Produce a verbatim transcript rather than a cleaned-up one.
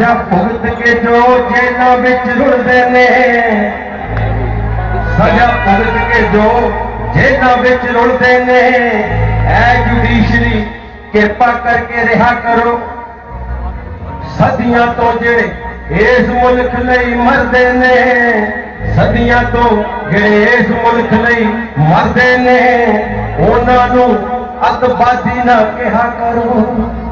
सजा भुगत के जो जेलों विच रुलदे ने, सजा भुगत के जो जेलों विच रुलदे ने, ऐ जुडिशरी किरपा करके रिहा करो। सदियां तो जेड़े इस मुल्क लई मरदे ने, सदियां तो जेड़े इस मुल्क लई मरदे ने, उन्हां नूं अतवादी ना कहा करो।